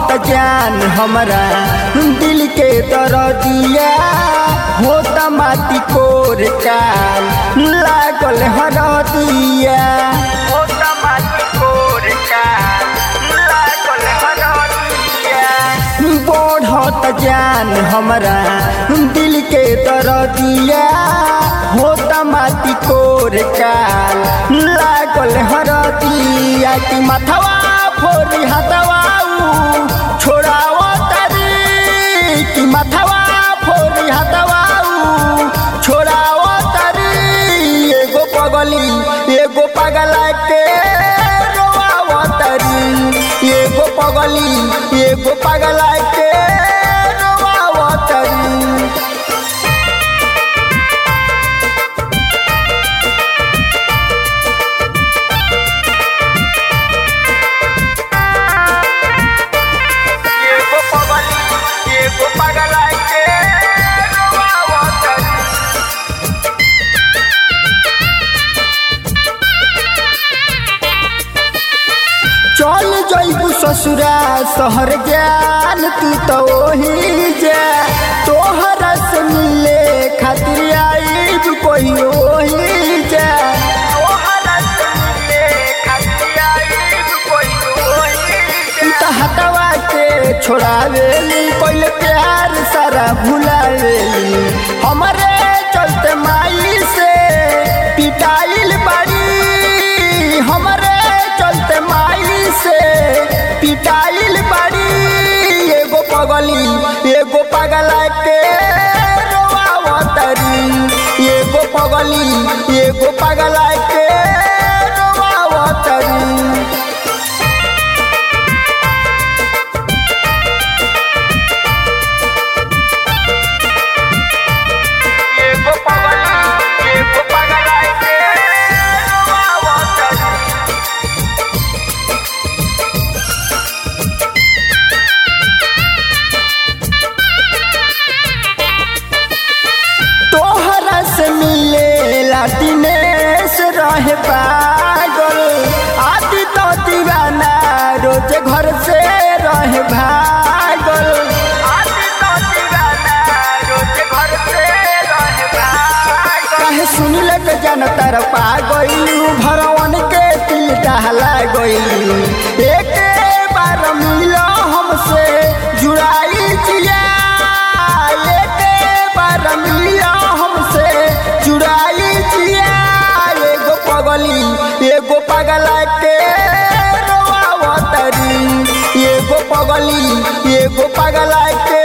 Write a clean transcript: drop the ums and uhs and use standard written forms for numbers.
बढ़त जान हमरा दिल के दर्दिया होता माटी कोर काल लागल हरदिया होता माटी कोर काल लागल हरदिया बढ़त जान हमरा दिल के दर्दिया होता माटी कोर काल लागल हरदिया कि माथवा फोरी हथवा छोड़ावा तारी कि माथवा फोरी हथवा छोड़ावा तारी एगो पगला के रोवावा तारी एगो पगला के रोवावा तारी। चल जइबू ससुरा शहर जान तू तो वही जा तोहरा से मिले खातिर आईब कोई वही जा तोहरा से मिले खातिर आईब कोई वही जा हटवा के छोड़ावेली पहले प्यार सारा भुलावेली हमरे चलते माई से पिटाइल बाड़ी हमरे चलते माई से पिटाइल बाड़ी एगो पगला के रोवावा तारी एगो पगला के रोवावा तारी। दिनेश रहे पागल आदि तो दीवाना रोज घर से रहे भागल आदि तो दीवाना रोज घर से रहे भागल कहे सुन लग जन तर पा गइलू भरवन के दिल दहला गइलू एक बार मिलो हमसे जुड़ाई जिया एक बार मिलो हमसे जुड़ाई एगो पगला के रोवावा तारी एगो पगला के